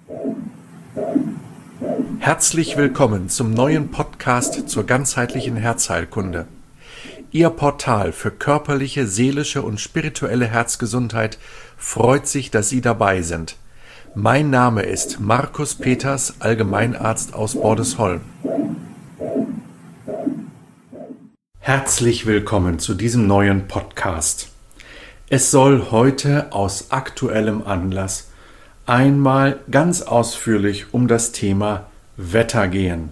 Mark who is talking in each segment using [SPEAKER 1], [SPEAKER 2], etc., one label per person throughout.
[SPEAKER 1] Herzlich willkommen zum neuen Podcast zur ganzheitlichen Herzheilkunde. Ihr Portal für körperliche, seelische und spirituelle Herzgesundheit freut sich, dass Sie dabei sind. Mein Name ist Markus Peters, Allgemeinarzt aus Bordesholm. Herzlich willkommen zu diesem neuen Podcast. Es soll heute aus aktuellem Anlass einmal ganz ausführlich um das Thema Wetter gehen.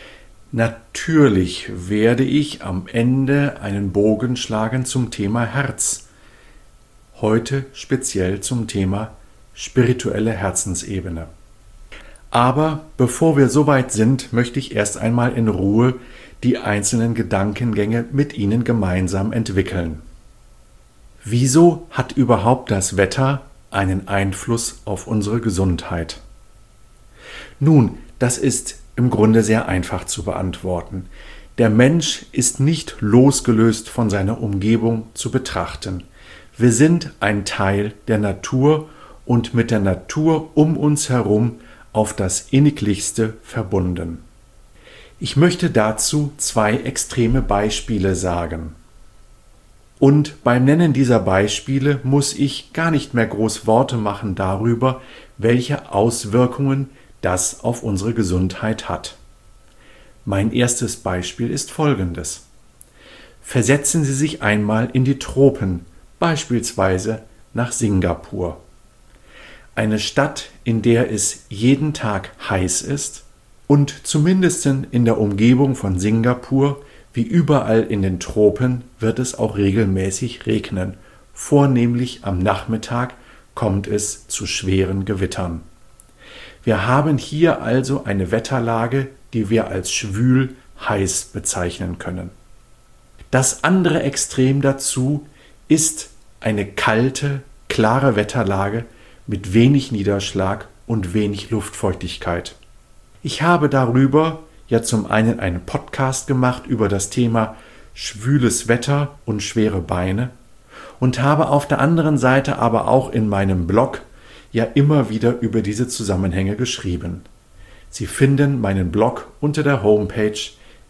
[SPEAKER 1] Natürlich werde ich am Ende einen Bogen schlagen zum Thema Herz. Heute speziell zum Thema spirituelle Herzensebene. Aber bevor wir soweit sind, möchte ich erst einmal in Ruhe die einzelnen Gedankengänge mit Ihnen gemeinsam entwickeln. Wieso hat überhaupt das Wetter einen Einfluss auf unsere Gesundheit? Nun, das ist im Grunde sehr einfach zu beantworten. Der Mensch ist nicht losgelöst von seiner Umgebung zu betrachten. Wir sind ein Teil der Natur und mit der Natur um uns herum auf das Inniglichste verbunden. Ich möchte dazu zwei extreme Beispiele sagen. Und beim Nennen dieser Beispiele muss ich gar nicht mehr groß Worte machen darüber, welche Auswirkungen das auf unsere Gesundheit hat. Mein erstes Beispiel ist folgendes. Versetzen Sie sich einmal in die Tropen, beispielsweise nach Singapur. Eine Stadt, in der es jeden Tag heiß ist und zumindest in der Umgebung von Singapur, wie überall in den Tropen, wird es auch regelmäßig regnen. Vornehmlich am Nachmittag kommt es zu schweren Gewittern. Wir haben hier also eine Wetterlage, die wir als schwül heiß bezeichnen können. Das andere Extrem dazu ist eine kalte, klare Wetterlage mit wenig Niederschlag und wenig Luftfeuchtigkeit. Ich habe darüber ja zum einen einen Podcast gemacht über das Thema schwüles Wetter und schwere Beine und habe auf der anderen Seite aber auch in meinem Blog ja immer wieder über diese Zusammenhänge geschrieben. Sie finden meinen Blog unter der Homepage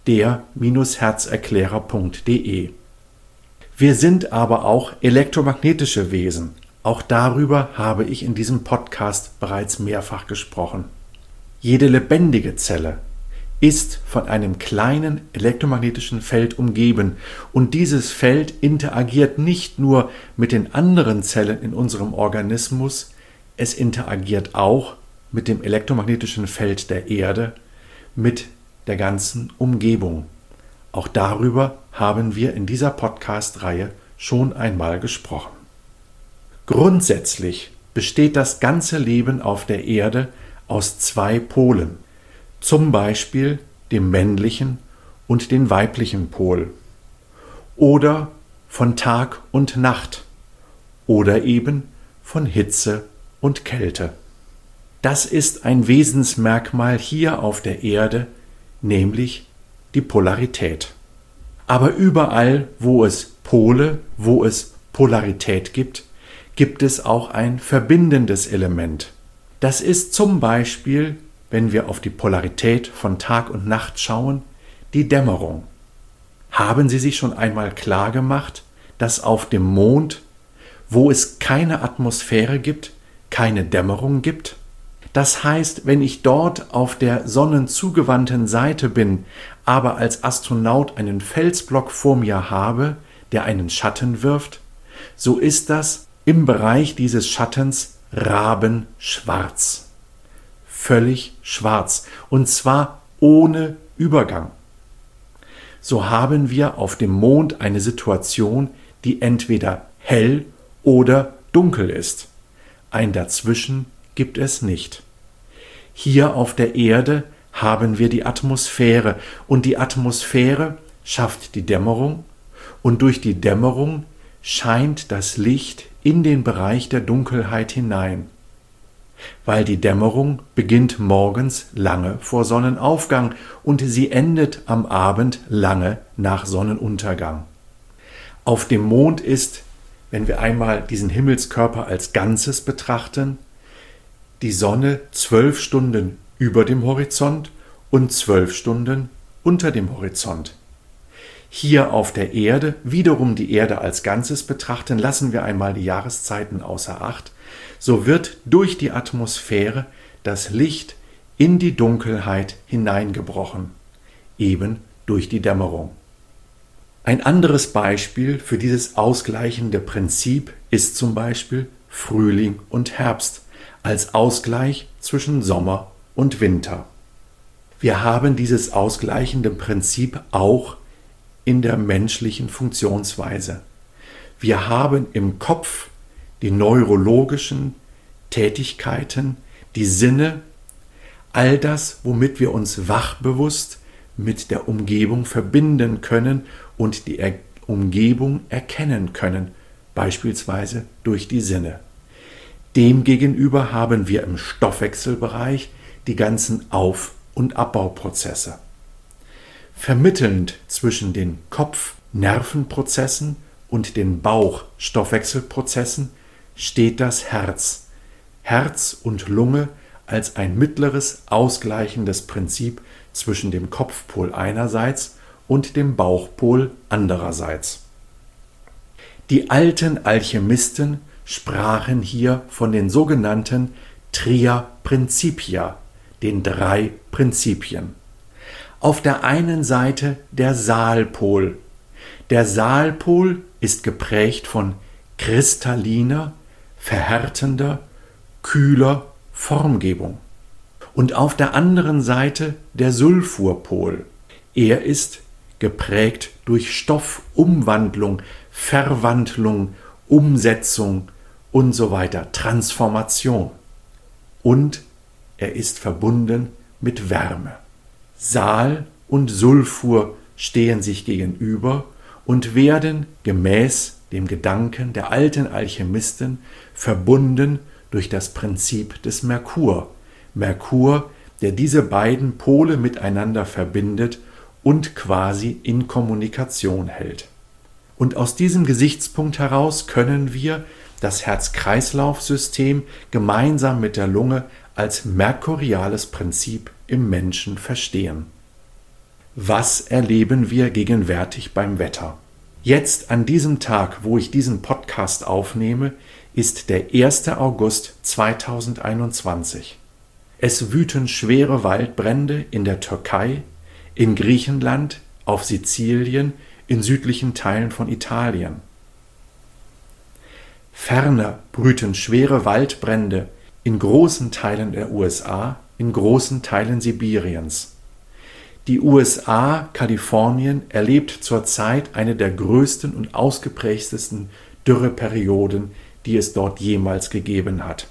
[SPEAKER 1] der-herzerklärer.de. Wir sind aber auch elektromagnetische Wesen. Auch darüber habe ich in diesem Podcast bereits mehrfach gesprochen. Jede lebendige Zelle ist von einem kleinen elektromagnetischen Feld umgeben und dieses Feld interagiert nicht nur mit den anderen Zellen in unserem Organismus, es interagiert auch mit dem elektromagnetischen Feld der Erde, mit der ganzen Umgebung. Auch darüber haben wir in dieser Podcast-Reihe schon einmal gesprochen. Grundsätzlich besteht das ganze Leben auf der Erde aus zwei Polen, zum Beispiel dem männlichen und den weiblichen Pol, oder von Tag und Nacht, oder eben von Hitze und Kälte. Das ist ein Wesensmerkmal hier auf der Erde, nämlich die Polarität. Aber überall, wo es Pole, wo es Polarität gibt, gibt es auch ein verbindendes Element. Das ist zum Beispiel, wenn wir auf die Polarität von Tag und Nacht schauen, die Dämmerung. Haben Sie sich schon einmal klar gemacht, dass auf dem Mond, wo es keine Atmosphäre gibt, keine Dämmerung gibt? Das heißt, wenn ich dort auf der sonnenzugewandten Seite bin, aber als Astronaut einen Felsblock vor mir habe, der einen Schatten wirft, so ist das im Bereich dieses Schattens rabenschwarz. Völlig schwarz, und zwar ohne Übergang. So haben wir auf dem Mond eine Situation, die entweder hell oder dunkel ist. Ein Dazwischen gibt es nicht. Hier auf der Erde haben wir die Atmosphäre, und die Atmosphäre schafft die Dämmerung, und durch die Dämmerung scheint das Licht in den Bereich der Dunkelheit hinein. Weil die Dämmerung beginnt morgens lange vor Sonnenaufgang und sie endet am Abend lange nach Sonnenuntergang. Auf dem Mond ist, wenn wir einmal diesen Himmelskörper als Ganzes betrachten, die Sonne 12 Stunden über dem Horizont und 12 Stunden unter dem Horizont. Hier auf der Erde, wiederum die Erde als Ganzes betrachten, lassen wir einmal die Jahreszeiten außer Acht, so wird durch die Atmosphäre das Licht in die Dunkelheit hineingebrochen, eben durch die Dämmerung. Ein anderes Beispiel für dieses ausgleichende Prinzip ist zum Beispiel Frühling und Herbst als Ausgleich zwischen Sommer und Winter. Wir haben dieses ausgleichende Prinzip auch in der menschlichen Funktionsweise. Wir haben im Kopf die neurologischen Tätigkeiten, die Sinne, all das, womit wir uns wachbewusst mit der Umgebung verbinden können und die Umgebung erkennen können, beispielsweise durch die Sinne. Demgegenüber haben wir im Stoffwechselbereich die ganzen Auf- und Abbauprozesse. Vermittelnd zwischen den Kopf-Nervenprozessen und den Bauch-Stoffwechselprozessen steht das Herz. Herz und Lunge als ein mittleres, ausgleichendes Prinzip zwischen dem Kopfpol einerseits und dem Bauchpol andererseits. Die alten Alchemisten sprachen hier von den sogenannten Tria Principia, den 3 Prinzipien. Auf der einen Seite der Saalpol. Der Saalpol ist geprägt von kristalliner, verhärtender, kühler Formgebung. Und auf der anderen Seite der Sulfurpol. Er ist geprägt durch Stoffumwandlung, Verwandlung, Umsetzung und so weiter, Transformation. Und er ist verbunden mit Wärme. Saal und Sulfur stehen sich gegenüber und werden gemäß dem Gedanken der alten Alchemisten verbunden durch das Prinzip des Merkur. Merkur, der diese beiden Pole miteinander verbindet und quasi in Kommunikation hält. Und aus diesem Gesichtspunkt heraus können wir das Herz-Kreislauf-System gemeinsam mit der Lunge als merkuriales Prinzip im Menschen verstehen. Was erleben wir gegenwärtig beim Wetter? Jetzt an diesem Tag, wo ich diesen Podcast aufnehme, ist der 1. August 2021. Es wüten schwere Waldbrände in der Türkei, in Griechenland, auf Sizilien, in südlichen Teilen von Italien. Ferner brüten schwere Waldbrände in großen Teilen der USA, in großen Teilen Sibiriens. Die USA, Kalifornien, erlebt zurzeit eine der größten und ausgeprägtesten Dürreperioden, die es dort jemals gegeben hat.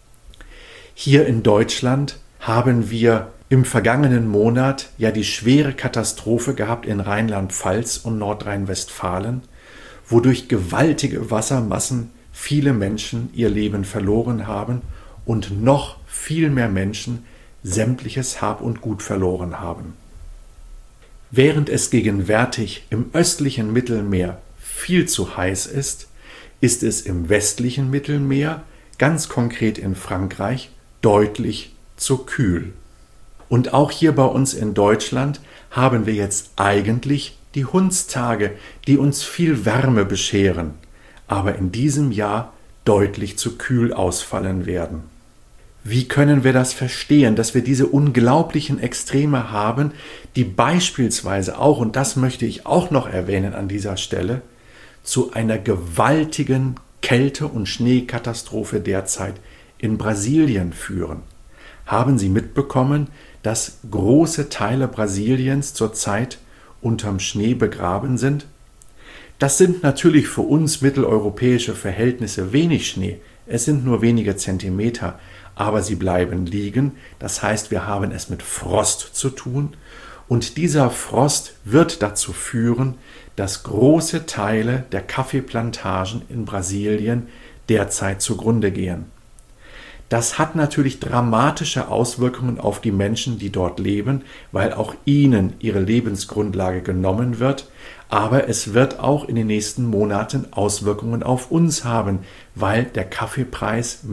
[SPEAKER 1] Hier in Deutschland haben wir im vergangenen Monat ja die schwere Katastrophe gehabt in Rheinland-Pfalz und Nordrhein-Westfalen, wodurch gewaltige Wassermassen viele Menschen ihr Leben verloren haben und noch viel mehr Menschen sämtliches Hab und Gut verloren haben. Während es gegenwärtig im östlichen Mittelmeer viel zu heiß ist, ist es im westlichen Mittelmeer, ganz konkret in Frankreich, deutlich zu kühl. Und auch hier bei uns in Deutschland haben wir jetzt eigentlich die Hundstage, die uns viel Wärme bescheren, aber in diesem Jahr deutlich zu kühl ausfallen werden. Wie können wir das verstehen, dass wir diese unglaublichen Extreme haben, die beispielsweise auch, und das möchte ich auch noch erwähnen an dieser Stelle, zu einer gewaltigen Kälte- und Schneekatastrophe derzeit in Brasilien führen? Haben Sie mitbekommen, dass große Teile Brasiliens zurzeit unterm Schnee begraben sind? Das sind natürlich für uns mitteleuropäische Verhältnisse wenig Schnee. Es sind nur wenige Zentimeter, aber sie bleiben liegen. Das heißt, wir haben es mit Frost zu tun. Und dieser Frost wird dazu führen, dass große Teile der Kaffeeplantagen in Brasilien derzeit zugrunde gehen. Das hat natürlich dramatische Auswirkungen auf die Menschen, die dort leben, weil auch ihnen ihre Lebensgrundlage genommen wird. Aber es wird auch in den nächsten Monaten Auswirkungen auf uns haben, weil der Kaffeepreis mit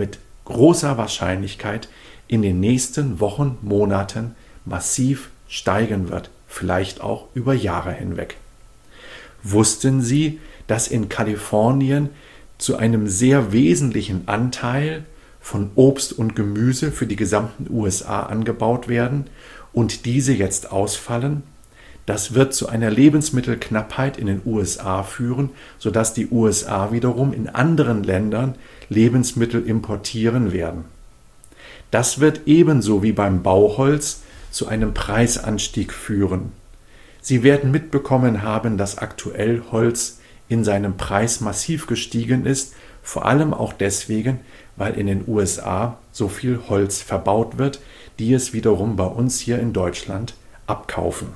[SPEAKER 1] großer Wahrscheinlichkeit in den nächsten Wochen, Monaten massiv steigen wird, vielleicht auch über Jahre hinweg. Wussten Sie, dass in Kalifornien zu einem sehr wesentlichen Anteil von Obst und Gemüse für die gesamten USA angebaut werden und diese jetzt ausfallen? Das wird zu einer Lebensmittelknappheit in den USA führen, sodass die USA wiederum in anderen Ländern Lebensmittel importieren werden. Das wird ebenso wie beim Bauholz zu einem Preisanstieg führen. Sie werden mitbekommen haben, dass aktuell Holz in seinem Preis massiv gestiegen ist, vor allem auch deswegen, weil in den USA so viel Holz verbaut wird, die es wiederum bei uns hier in Deutschland abkaufen.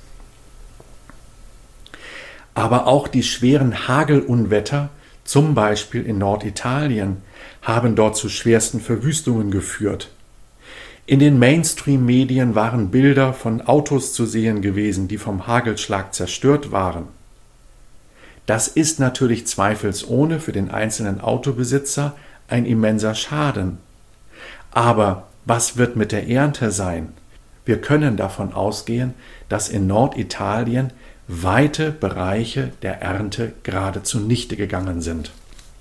[SPEAKER 1] Aber auch die schweren Hagelunwetter, zum Beispiel in Norditalien, haben dort zu schwersten Verwüstungen geführt. In den Mainstream-Medien waren Bilder von Autos zu sehen gewesen, die vom Hagelschlag zerstört waren. Das ist natürlich zweifelsohne für den einzelnen Autobesitzer ein immenser Schaden. Aber was wird mit der Ernte sein? Wir können davon ausgehen, dass in Norditalien weite Bereiche der Ernte gerade zunichte gegangen sind.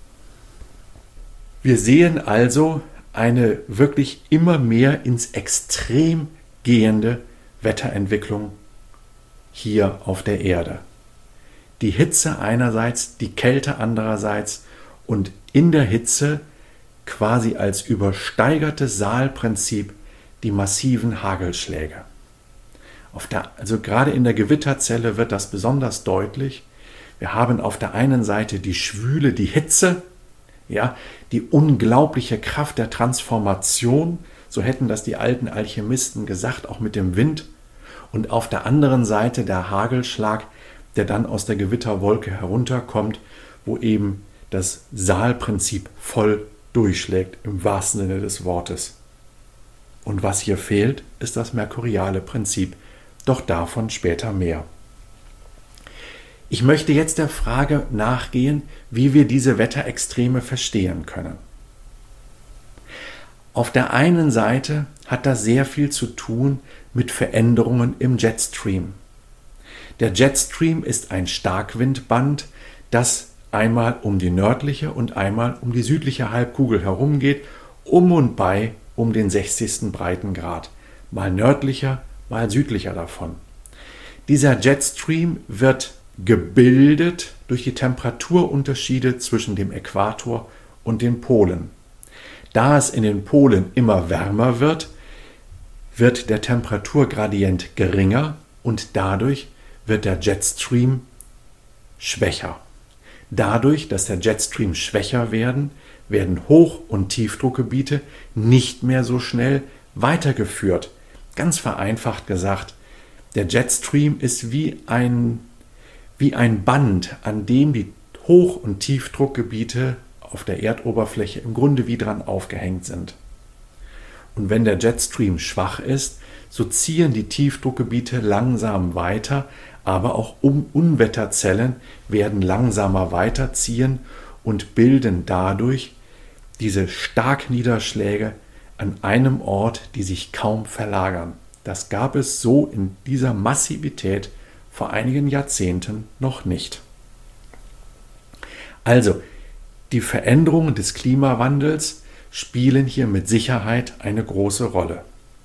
[SPEAKER 1] Wir sehen also eine wirklich immer mehr ins Extrem gehende Wetterentwicklung hier auf der Erde. Die Hitze einerseits, die Kälte andererseits und in der Hitze quasi als übersteigertes Saalprinzip die massiven Hagelschläge. Also gerade in der Gewitterzelle wird das besonders deutlich. Wir haben auf der einen Seite die Schwüle, die Hitze, ja, die unglaubliche Kraft der Transformation, so hätten das die alten Alchemisten gesagt, auch mit dem Wind. Und auf der anderen Seite der Hagelschlag, der dann aus der Gewitterwolke herunterkommt, wo eben das Saalprinzip voll durchschlägt, im wahrsten Sinne des Wortes. Und was hier fehlt, ist das merkuriale Prinzip. Doch davon später mehr. Ich möchte jetzt der Frage nachgehen, wie wir diese Wetterextreme verstehen können. Auf der einen Seite hat das sehr viel zu tun mit Veränderungen im Jetstream. Der Jetstream ist ein Starkwindband, das einmal um die nördliche und einmal um die südliche Halbkugel herumgeht, und bei um den 60. Breitengrad, mal nördlicher, mal südlicher davon. Dieser Jetstream wird gebildet durch die Temperaturunterschiede zwischen dem Äquator und den Polen. Da es in den Polen immer wärmer wird, wird der Temperaturgradient geringer und dadurch wird der Jetstream schwächer. Dadurch, dass der Jetstream schwächer werden Hoch- und Tiefdruckgebiete nicht mehr so schnell weitergeführt. Ganz vereinfacht gesagt, der Jetstream ist wie ein Band, an dem die Hoch- und Tiefdruckgebiete auf der Erdoberfläche im Grunde wie dran aufgehängt sind. Und wenn der Jetstream schwach ist, so ziehen die Tiefdruckgebiete langsam weiter, aber auch Unwetterzellen werden langsamer weiterziehen und bilden dadurch diese Starkniederschläge an einem Ort, die sich kaum verlagern. Das gab es so in dieser Massivität vor einigen Jahrzehnten noch nicht. Also, die Veränderungen des Klimawandels spielen hier mit Sicherheit eine große Rolle.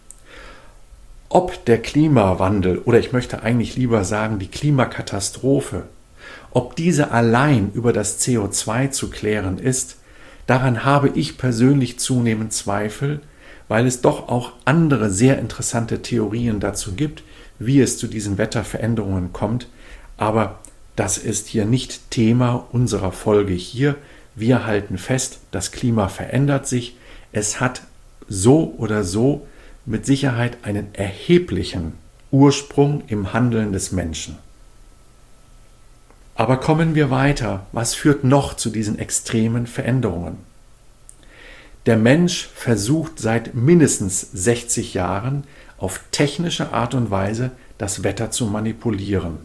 [SPEAKER 1] Ob der Klimawandel, oder ich möchte eigentlich lieber sagen die Klimakatastrophe, ob diese allein über das CO2 zu klären ist, daran habe ich persönlich zunehmend Zweifel, weil es doch auch andere sehr interessante Theorien dazu gibt, wie es zu diesen Wetterveränderungen kommt. Aber das ist hier nicht Thema unserer Folge hier. Wir halten fest, das Klima verändert sich. Es hat so oder so mit Sicherheit einen erheblichen Ursprung im Handeln des Menschen. Aber kommen wir weiter. Was führt noch zu diesen extremen Veränderungen? Der Mensch versucht seit mindestens 60 Jahren auf technische Art und Weise das Wetter zu manipulieren.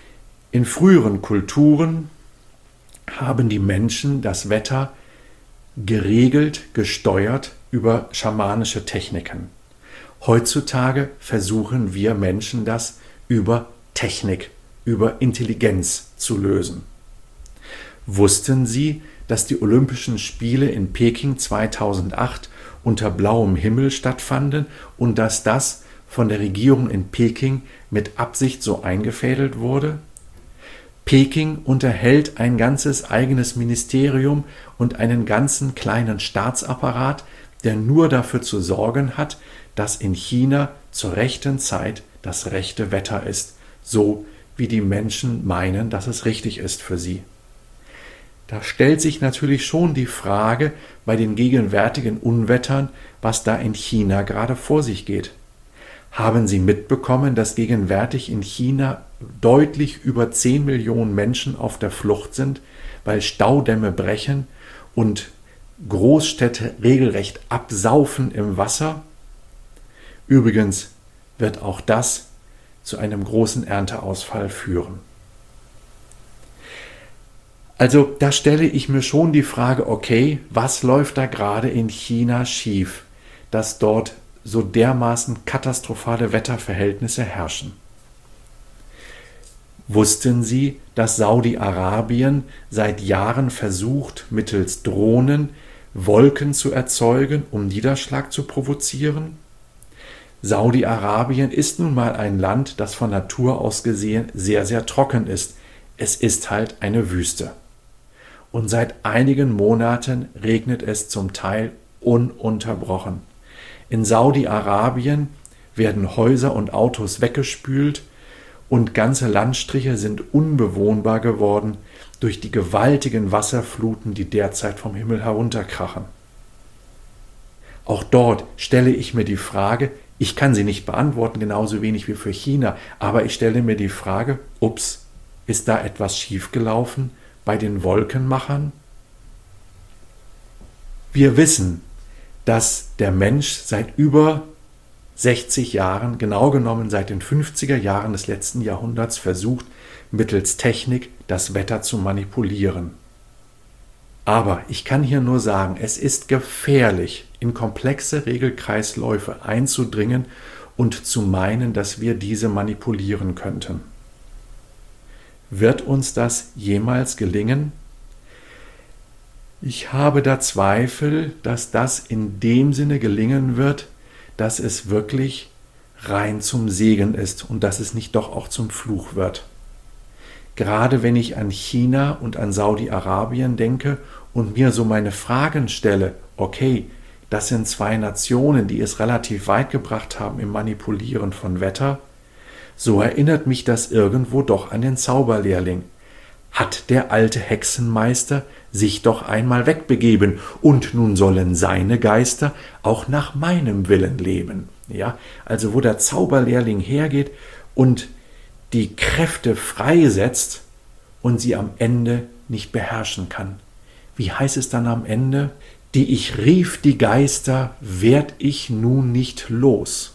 [SPEAKER 1] In früheren Kulturen haben die Menschen das Wetter geregelt, gesteuert über schamanische Techniken. Heutzutage versuchen wir Menschen das über Technik, über Intelligenz zu lösen. Wussten Sie, dass die Olympischen Spiele in Peking 2008 unter blauem Himmel stattfanden und dass das von der Regierung in Peking mit Absicht so eingefädelt wurde? Peking unterhält ein ganzes eigenes Ministerium und einen ganzen kleinen Staatsapparat, der nur dafür zu sorgen hat, dass in China zur rechten Zeit das rechte Wetter ist, so wie die Menschen meinen, dass es richtig ist für sie. Da stellt sich natürlich schon die Frage bei den gegenwärtigen Unwettern, was da in China gerade vor sich geht. Haben Sie mitbekommen, dass gegenwärtig in China deutlich über 10 Millionen Menschen auf der Flucht sind, weil Staudämme brechen und Großstädte regelrecht absaufen im Wasser? Übrigens wird auch das zu einem großen Ernteausfall führen. Also da stelle ich mir schon die Frage, okay, was läuft da gerade in China schief, dass dort so dermaßen katastrophale Wetterverhältnisse herrschen? Wussten Sie, dass Saudi-Arabien seit Jahren versucht, mittels Drohnen Wolken zu erzeugen, um Niederschlag zu provozieren? Saudi-Arabien ist nun mal ein Land, das von Natur aus gesehen sehr, sehr trocken ist. Es ist halt eine Wüste. Und seit einigen Monaten regnet es zum Teil ununterbrochen. In Saudi-Arabien werden Häuser und Autos weggespült und ganze Landstriche sind unbewohnbar geworden durch die gewaltigen Wasserfluten, die derzeit vom Himmel herunterkrachen. Auch dort stelle ich mir die Frage, ich kann sie nicht beantworten, genauso wenig wie für China, aber ich stelle mir die Frage, ups, ist da etwas schiefgelaufen bei den Wolkenmachern? Wir wissen, dass der Mensch seit über 60 Jahren, genau genommen seit den 50er Jahren des letzten Jahrhunderts, versucht, mittels Technik das Wetter zu manipulieren. Aber ich kann hier nur sagen, es ist gefährlich, in komplexe Regelkreisläufe einzudringen und zu meinen, dass wir diese manipulieren könnten. Wird uns das jemals gelingen? Ich habe da Zweifel, dass das in dem Sinne gelingen wird, dass es wirklich rein zum Segen ist und dass es nicht doch auch zum Fluch wird. Gerade wenn ich an China und an Saudi-Arabien denke und mir so meine Fragen stelle, okay, das sind zwei Nationen, die es relativ weit gebracht haben im Manipulieren von Wetter, so erinnert mich das irgendwo doch an den Zauberlehrling. Hat der alte Hexenmeister sich doch einmal wegbegeben und nun sollen seine Geister auch nach meinem Willen leben. Ja, also wo der Zauberlehrling hergeht und die Kräfte freisetzt und sie am Ende nicht beherrschen kann. Wie heißt es dann am Ende? Die ich rief die Geister, werd ich nun nicht los.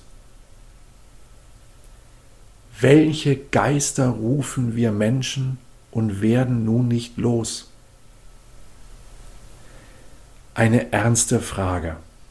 [SPEAKER 1] Welche Geister rufen wir Menschen und werden nun nicht los? Eine ernste Frage.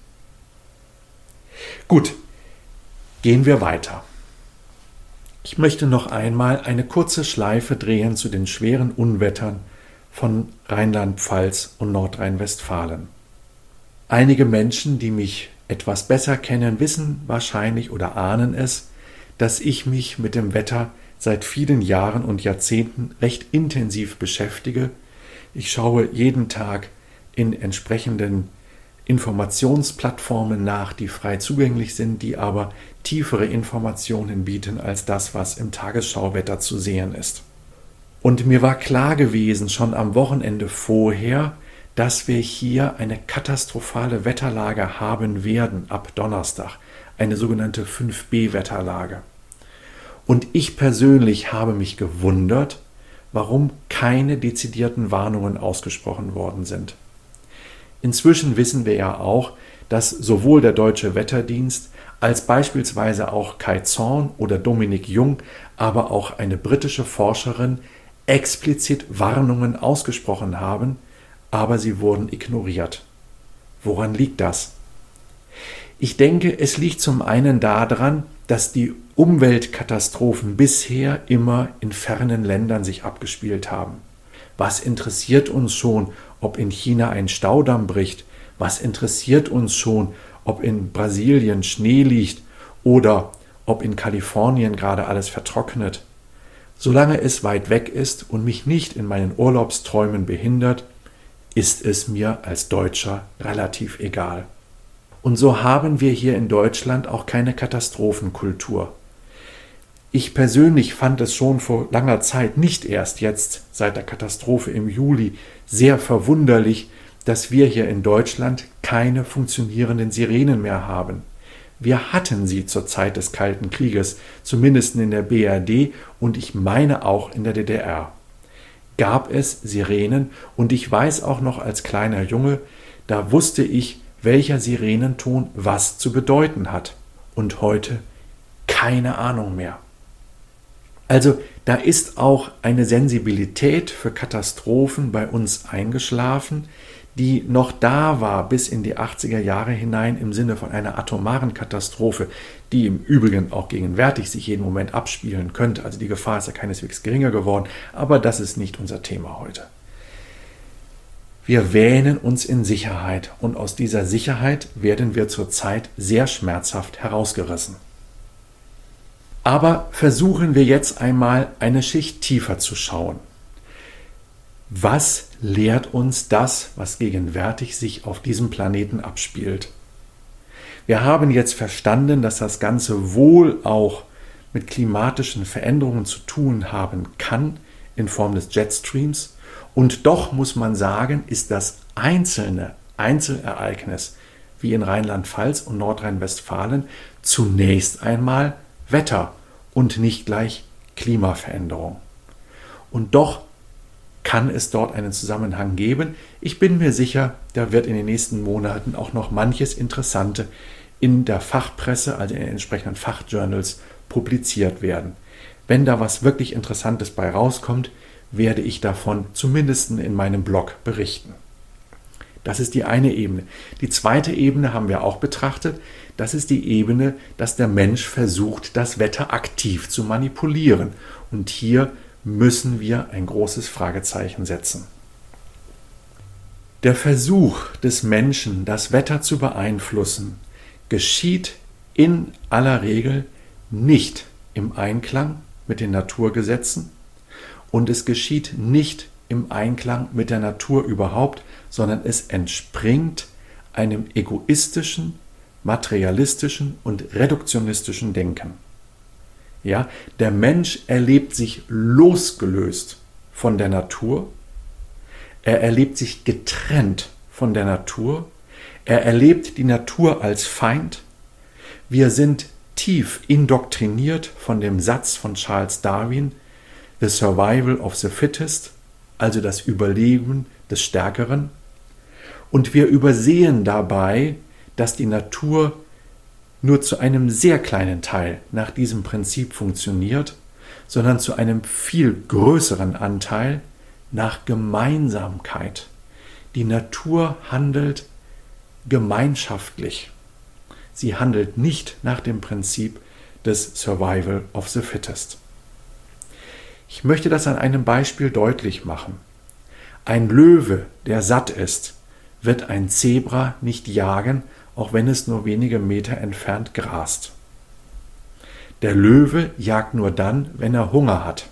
[SPEAKER 1] Gut, gehen wir weiter. Ich möchte noch einmal eine kurze Schleife drehen zu den schweren Unwettern von Rheinland-Pfalz und Nordrhein-Westfalen. Einige Menschen, die mich etwas besser kennen, wissen wahrscheinlich oder ahnen es, dass ich mich mit dem Wetter seit vielen Jahren und Jahrzehnten recht intensiv beschäftige. Ich schaue jeden Tag in entsprechenden Informationsplattformen nach, die frei zugänglich sind, die aber tiefere Informationen bieten als das, was im Tagesschauwetter zu sehen ist. Und mir war klar gewesen, schon am Wochenende vorher, dass wir hier eine katastrophale Wetterlage haben werden ab Donnerstag, eine sogenannte 5B-Wetterlage. Und ich persönlich habe mich gewundert, warum keine dezidierten Warnungen ausgesprochen worden sind. Inzwischen wissen wir ja auch, dass sowohl der Deutsche Wetterdienst als beispielsweise auch Kai Zorn oder Dominik Jung, aber auch eine britische Forscherin explizit Warnungen ausgesprochen haben, aber sie wurden ignoriert. Woran liegt das? Ich denke, es liegt zum einen daran, dass die Umweltkatastrophen bisher immer in fernen Ländern sich abgespielt haben. Was interessiert uns schon, ob in China ein Staudamm bricht? Was interessiert uns schon, ob in Brasilien Schnee liegt oder ob in Kalifornien gerade alles vertrocknet? Solange es weit weg ist und mich nicht in meinen Urlaubsträumen behindert, ist es mir als Deutscher relativ egal. Und so haben wir hier in Deutschland auch keine Katastrophenkultur. Ich persönlich fand es schon vor langer Zeit, nicht erst jetzt seit der Katastrophe im Juli, sehr verwunderlich, dass wir hier in Deutschland keine funktionierenden Sirenen mehr haben. Wir hatten sie zur Zeit des Kalten Krieges, zumindest in der BRD und ich meine auch in der DDR. Gab es Sirenen und ich weiß auch noch als kleiner Junge, da wusste ich, welcher Sirenenton was zu bedeuten hat. Und heute keine Ahnung mehr. Also da ist auch eine Sensibilität für Katastrophen bei uns eingeschlafen, die noch da war bis in die 80er Jahre hinein im Sinne von einer atomaren Katastrophe, die im Übrigen auch gegenwärtig sich jeden Moment abspielen könnte. Also die Gefahr ist ja keineswegs geringer geworden, aber das ist nicht unser Thema heute. Wir wähnen uns in Sicherheit und aus dieser Sicherheit werden wir zurzeit sehr schmerzhaft herausgerissen. Aber versuchen wir jetzt einmal eine Schicht tiefer zu schauen. Was lehrt uns das, was gegenwärtig sich auf diesem Planeten abspielt? Wir haben jetzt verstanden, dass das Ganze wohl auch mit klimatischen Veränderungen zu tun haben kann, in Form des Jetstreams. Und doch muss man sagen, ist das einzelne Einzelereignis, wie in Rheinland-Pfalz und Nordrhein-Westfalen, zunächst einmal Wetter und nicht gleich Klimaveränderung. Und doch kann es dort einen Zusammenhang geben. Ich bin mir sicher, da wird in den nächsten Monaten auch noch manches Interessante in der Fachpresse, also in den entsprechenden Fachjournals, publiziert werden. Wenn da was wirklich Interessantes bei rauskommt, werde ich davon zumindest in meinem Blog berichten. Das ist die eine Ebene. Die zweite Ebene haben wir auch betrachtet. Das ist die Ebene, dass der Mensch versucht, das Wetter aktiv zu manipulieren. Und hier müssen wir ein großes Fragezeichen setzen. Der Versuch des Menschen, das Wetter zu beeinflussen, geschieht in aller Regel nicht im Einklang mit den Naturgesetzen und es geschieht nicht im Einklang mit der Natur überhaupt, sondern es entspringt einem egoistischen, materialistischen und reduktionistischen Denken. Ja, der Mensch erlebt sich losgelöst von der Natur, er erlebt sich getrennt von der Natur, er erlebt die Natur als Feind. Wir sind tief indoktriniert von dem Satz von Charles Darwin, The Survival of the Fittest, also das Überleben des Stärkeren. Und wir übersehen dabei, dass die Natur nur zu einem sehr kleinen Teil nach diesem Prinzip funktioniert, sondern zu einem viel größeren Anteil nach Gemeinsamkeit. Die Natur handelt gemeinschaftlich. Sie handelt nicht nach dem Prinzip des Survival of the Fittest. Ich möchte das an einem Beispiel deutlich machen. Ein Löwe, der satt ist, wird ein Zebra nicht jagen, auch wenn es nur wenige Meter entfernt grast. Der Löwe jagt nur dann, wenn er Hunger hat.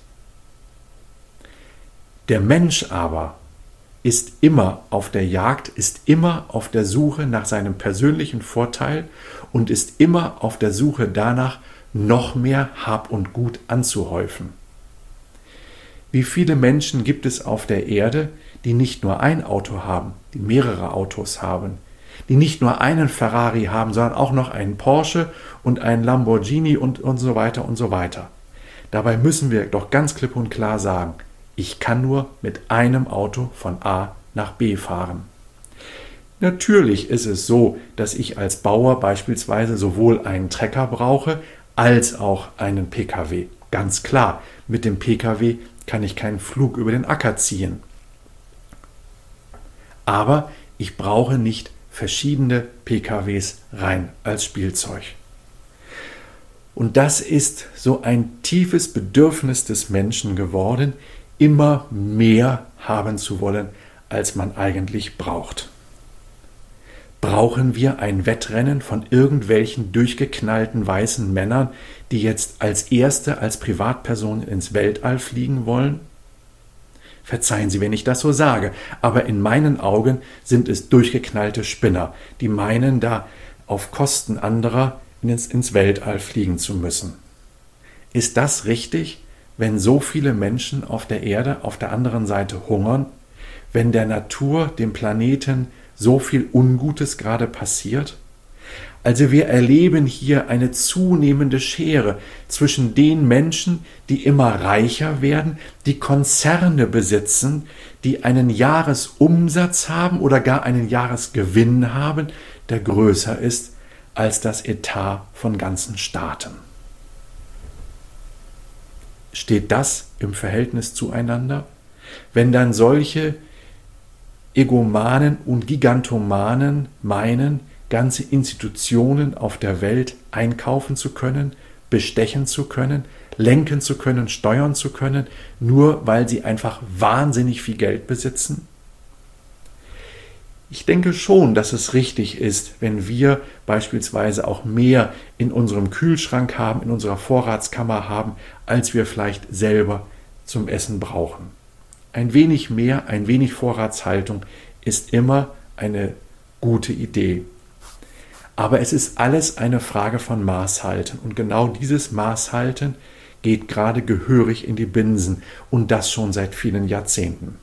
[SPEAKER 1] Der Mensch aber ist immer auf der Jagd, ist immer auf der Suche nach seinem persönlichen Vorteil und ist immer auf der Suche danach, noch mehr Hab und Gut anzuhäufen. Wie viele Menschen gibt es auf der Erde, die nicht nur ein Auto haben, die mehrere Autos haben, die nicht nur einen Ferrari haben, sondern auch noch einen Porsche und einen Lamborghini und so weiter und so weiter. Dabei müssen wir doch ganz klipp und klar sagen, ich kann nur mit einem Auto von A nach B fahren. Natürlich ist es so, dass ich als Bauer beispielsweise sowohl einen Trecker brauche, als auch einen Pkw. Ganz klar, mit dem Pkw kann ich keinen Flug über den Acker ziehen. Aber ich brauche nicht verschiedene PKWs rein als Spielzeug. Und das ist so ein tiefes Bedürfnis des Menschen geworden, immer mehr haben zu wollen, als man eigentlich braucht. Brauchen wir ein Wettrennen von irgendwelchen durchgeknallten weißen Männern, die jetzt als Erste, als Privatperson ins Weltall fliegen wollen? Verzeihen Sie, wenn ich das so sage, aber in meinen Augen sind es durchgeknallte Spinner, die meinen, da auf Kosten anderer ins Weltall fliegen zu müssen. Ist das richtig, wenn so viele Menschen auf der Erde auf der anderen Seite hungern, wenn der Natur, dem Planeten, so viel Ungutes gerade passiert? Also wir erleben hier eine zunehmende Schere zwischen den Menschen, die immer reicher werden, die Konzerne besitzen, die einen Jahresumsatz haben oder gar einen Jahresgewinn haben, der größer ist als das Etat von ganzen Staaten. Steht das im Verhältnis zueinander? Wenn dann solche Egomanen und Gigantomanen meinen, ganze Institutionen auf der Welt einkaufen zu können, bestechen zu können, lenken zu können, steuern zu können, nur weil sie einfach wahnsinnig viel Geld besitzen? Ich denke schon, dass es richtig ist, wenn wir beispielsweise auch mehr in unserem Kühlschrank haben, in unserer Vorratskammer haben, als wir vielleicht selber zum Essen brauchen. Ein wenig mehr, ein wenig Vorratshaltung ist immer eine gute Idee. Aber es ist alles eine Frage von Maßhalten. Und genau dieses Maßhalten geht gerade gehörig in die Binsen. Und das schon seit vielen Jahrzehnten.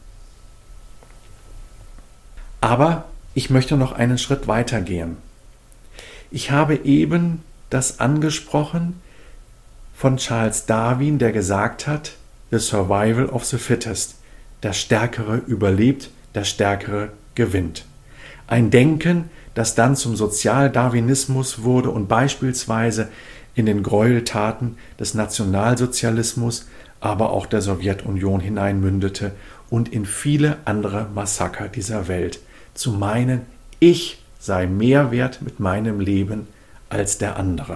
[SPEAKER 1] Aber ich möchte noch einen Schritt weiter gehen. Ich habe eben das angesprochen von Charles Darwin, der gesagt hat, the survival of the fittest. Der Stärkere überlebt, der Stärkere gewinnt. Ein Denken, das dann zum Sozialdarwinismus wurde und beispielsweise in den Gräueltaten des Nationalsozialismus, aber auch der Sowjetunion hineinmündete und in viele andere Massaker dieser Welt. Zu meinen, ich sei mehr wert mit meinem Leben als der andere.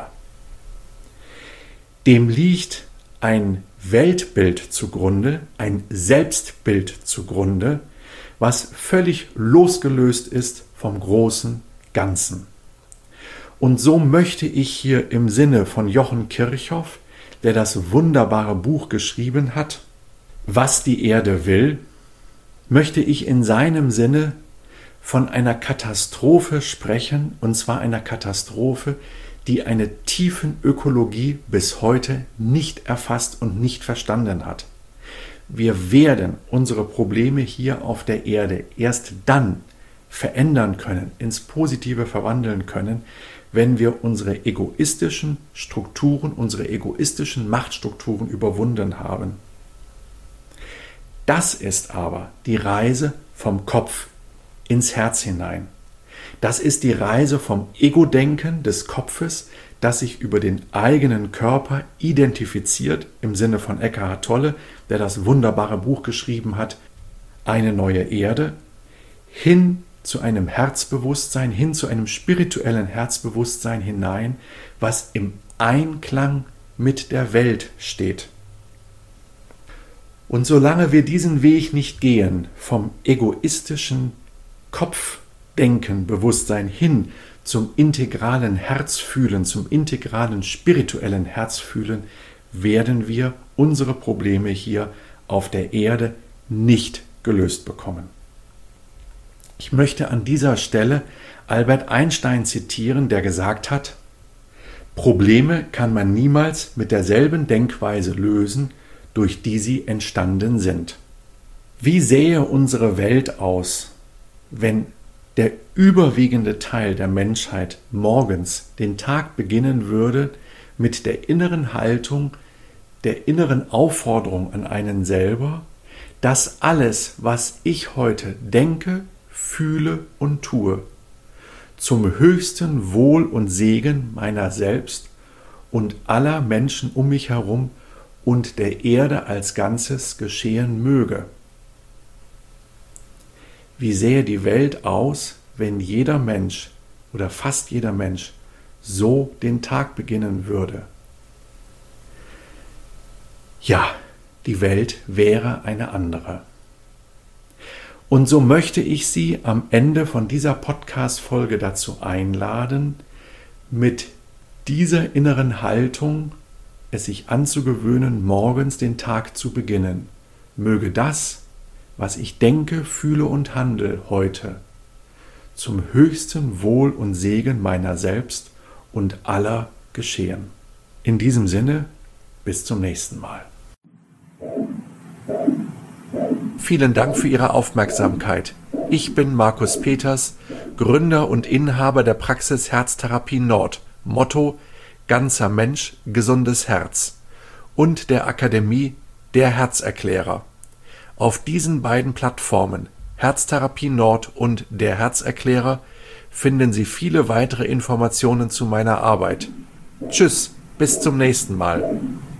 [SPEAKER 1] Dem liegt ein Weltbild zugrunde, ein Selbstbild zugrunde, was völlig losgelöst ist vom großen Ganzen. Und so möchte ich hier im Sinne von Jochen Kirchhoff, der das wunderbare Buch geschrieben hat, Was die Erde will, möchte ich in seinem Sinne von einer Katastrophe sprechen, und zwar einer Katastrophe, die eine Tiefenökologie bis heute nicht erfasst und nicht verstanden hat. Wir werden unsere Probleme hier auf der Erde erst dann verändern können, ins Positive verwandeln können, wenn wir unsere egoistischen Strukturen, unsere egoistischen Machtstrukturen überwunden haben. Das ist aber die Reise vom Kopf ins Herz hinein. Das ist die Reise vom Ego-Denken des Kopfes, das sich über den eigenen Körper identifiziert, im Sinne von Eckhart Tolle, der das wunderbare Buch geschrieben hat, Eine neue Erde, hin zu einem Herzbewusstsein, hin zu einem spirituellen Herzbewusstsein hinein, was im Einklang mit der Welt steht. Und solange wir diesen Weg nicht gehen, vom egoistischen Kopfdenken, Bewusstsein hin zum integralen Herzfühlen, zum integralen spirituellen Herzfühlen, werden wir unsere Probleme hier auf der Erde nicht gelöst bekommen. Ich möchte an dieser Stelle Albert Einstein zitieren, der gesagt hat, Probleme kann man niemals mit derselben Denkweise lösen, durch die sie entstanden sind. Wie sähe unsere Welt aus, wenn der überwiegende Teil der Menschheit morgens den Tag beginnen würde mit der inneren Haltung, der inneren Aufforderung an einen selber, dass alles, was ich heute denke, fühle und tue, zum höchsten Wohl und Segen meiner selbst und aller Menschen um mich herum und der Erde als Ganzes geschehen möge. Wie sähe die Welt aus, wenn jeder Mensch oder fast jeder Mensch so den Tag beginnen würde? Ja, die Welt wäre eine andere. Und so möchte ich Sie am Ende von dieser Podcast-Folge dazu einladen, mit dieser inneren Haltung es sich anzugewöhnen, morgens den Tag zu beginnen. Möge das, was ich denke, fühle und handle heute, zum höchsten Wohl und Segen meiner selbst und aller geschehen. In diesem Sinne, bis zum nächsten Mal. Vielen Dank für Ihre Aufmerksamkeit. Ich bin Markus Peters, Gründer und Inhaber der Praxis Herztherapie Nord, Motto Ganzer Mensch, gesundes Herz und der Akademie Der Herzerklärer. Auf diesen beiden Plattformen, Herztherapie Nord und Der Herzerklärer, finden Sie viele weitere Informationen zu meiner Arbeit. Tschüss, bis zum nächsten Mal.